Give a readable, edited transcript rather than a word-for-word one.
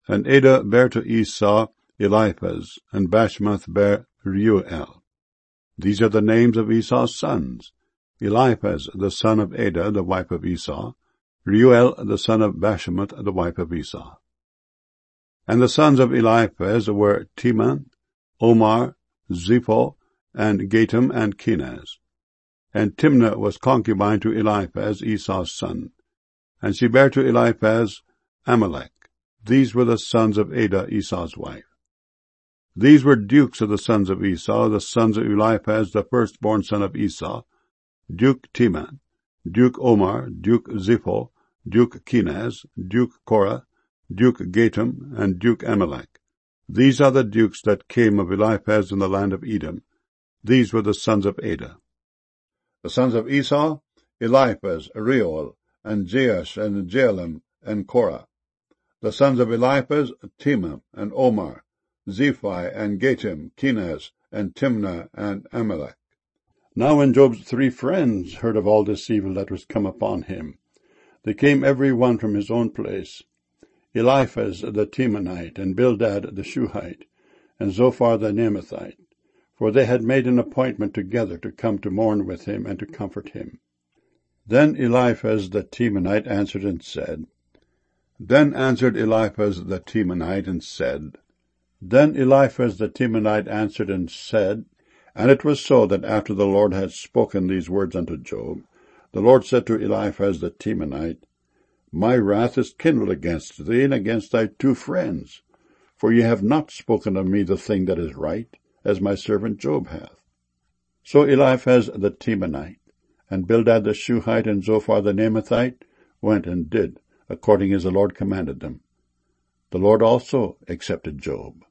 And Adah bare to Esau Eliphaz, and Bashmath bare Reuel. These are the names of Esau's sons: Eliphaz the son of Adah, the wife of Esau; Reuel the son of Bashmath, the wife of Esau. And the sons of Eliphaz were Teman, Omar, Zepho, and Gatam, and Kenaz. And Timnah was concubine to Eliphaz, Esau's son, and she bare to Eliphaz Amalek. These were the sons of Adah, Esau's wife. These were dukes of the sons of Esau, the sons of Eliphaz, the firstborn son of Esau: Duke Teman, Duke Omar, Duke Zepho, Duke Kenaz, Duke Korah, Duke Gatam, and Duke Amalek. These are the dukes that came of Eliphaz in the land of Edom. These were the sons of Adah. The sons of Esau: Eliphaz, Reuel, and Jeush, and Jaalam, and Korah. The sons of Eliphaz: Teman, and Omar, Zephi, and Gatam, Kenaz, and Timnah, and Amalek. Now when Job's 3 friends heard of all this evil that was come upon him, they came every one from his own place: Eliphaz the Temanite, and Bildad the Shuhite, and Zophar the Naamathite, for they had made an appointment together to come to mourn with him and to comfort him. Then Eliphaz the Temanite answered and said, and it was so that after the Lord had spoken these words unto Job, the Lord said to Eliphaz the Temanite, My wrath is kindled against thee and against thy 2 friends, for ye have not spoken of me the thing that is right, as my servant Job hath. So Eliphaz the Temanite, and Bildad the Shuhite, and Zophar the Naamathite went and did according as the Lord commanded them. The Lord also accepted Job.